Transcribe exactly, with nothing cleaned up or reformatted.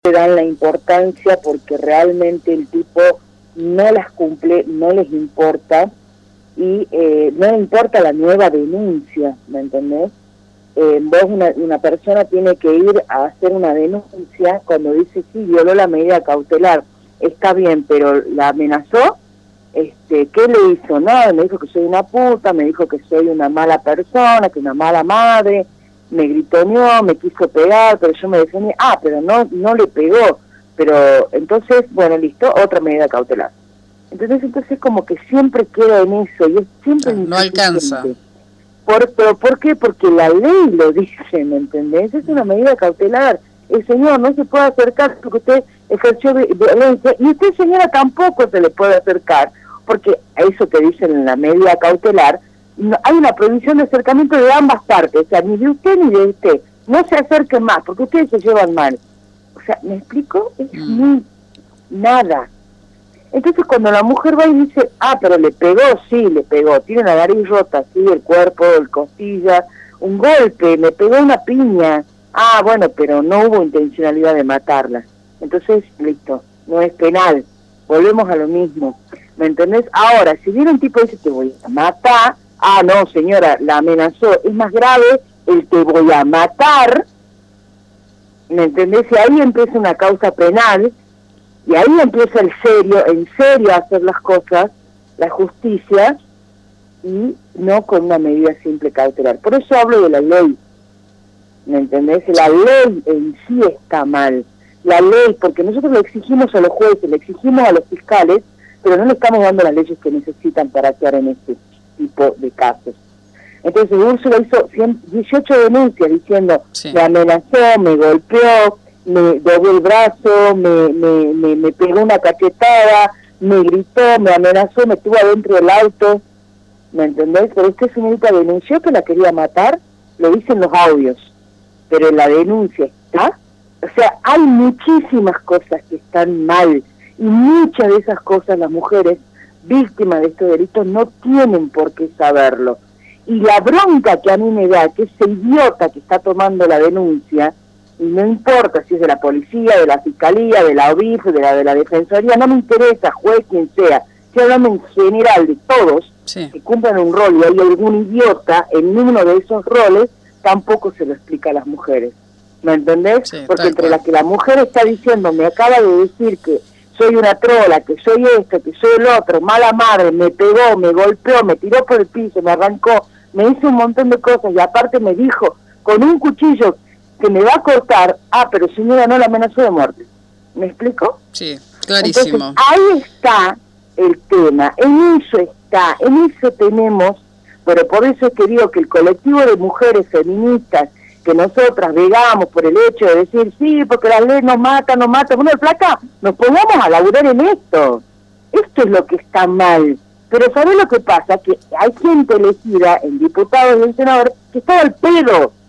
le dan la importancia porque realmente el tipo no las cumple, no les importa y eh, no le importa la nueva denuncia, ¿me entendés? Eh, vos, una, una persona tiene que ir a hacer una denuncia cuando dice, sí, violó la medida cautelar, está bien, pero la amenazó, este, ¿qué le hizo? No, me dijo que soy una puta, me dijo que soy una mala persona, que una mala madre, me gritoneó, me quiso pegar, pero yo me defendí, ah, pero no no le pegó, pero entonces, bueno, listo, otra medida cautelar. Entonces, entonces como que siempre queda en eso, y es siempre no alcanza. ¿Por, pero, ¿Por qué? Porque la ley lo dice, ¿me entendés? Es una medida cautelar. El señor no se puede acercar porque usted ejerció violencia, y usted, señora, tampoco se le puede acercar, porque a eso que dicen en la medida cautelar, no, hay una prohibición de acercamiento de ambas partes, o sea, ni de usted ni de usted. No se acerquen más, porque ustedes se llevan mal. O sea, ¿me explico? Es mm. muy nada. Entonces cuando la mujer va y dice, ah, pero le pegó, sí, le pegó, tiene la nariz rota, sí, el cuerpo, el costilla, un golpe, le pegó una piña, ah, bueno, pero no hubo intencionalidad de matarla. Entonces, listo, no es penal, volvemos a lo mismo, ¿me entendés? Ahora, si viene un tipo y dice, te voy a matar, ah, no, señora, la amenazó, es más grave el te voy a matar, ¿me entendés? Y ahí empieza una causa penal, y ahí empieza el serio, en serio a hacer las cosas, la justicia, y no con una medida simple cautelar. Por eso hablo de la ley, ¿me entendés? La ley en sí está mal, la ley, porque nosotros le exigimos a los jueces, le exigimos a los fiscales, pero no le estamos dando las leyes que necesitan para actuar en este tipo de casos. Entonces Úrsula hizo dieciocho denuncias diciendo, sí, me amenazó, me golpeó, me dobló el brazo, me, me, me, me pegó una cachetada, me gritó, me amenazó, me estuvo adentro del auto, ¿me entendés? Pero esta señorita denunció que la quería matar, lo dicen los audios, pero la denuncia está. O sea, hay muchísimas cosas que están mal, y muchas de esas cosas las mujeres víctimas de estos delitos no tienen por qué saberlo. Y la bronca que a mí me da, que ese idiota que está tomando la denuncia, y no importa si es de la policía, de la fiscalía, de la O B I F, de la de la defensoría, no me interesa, juez, quien sea, estoy hablando en general de todos, sí, que cumplan un rol, y hay algún idiota en uno de esos roles, tampoco se lo explica a las mujeres, ¿me entendés? Sí, porque entre la que la mujer está diciendo, me acaba de decir que soy una trola, que soy esto, que soy el otro, mala madre, me pegó, me golpeó, me tiró por el piso, me arrancó, me hizo un montón de cosas, y aparte me dijo, con un cuchillo que me va a cortar, ah, pero señora, no la amenazó de muerte. ¿Me explico? Sí, clarísimo. Entonces, ahí está el tema, en eso está, en eso tenemos, pero por eso es que digo que el colectivo de mujeres feministas, que nosotras vegamos por el hecho de decir, sí, porque la ley nos mata, nos mata, bueno, flaca, nos pongamos a laburar en esto. Esto es lo que está mal. Pero ¿sabés lo que pasa? Que hay gente elegida en diputados y en senadores que está al pedo.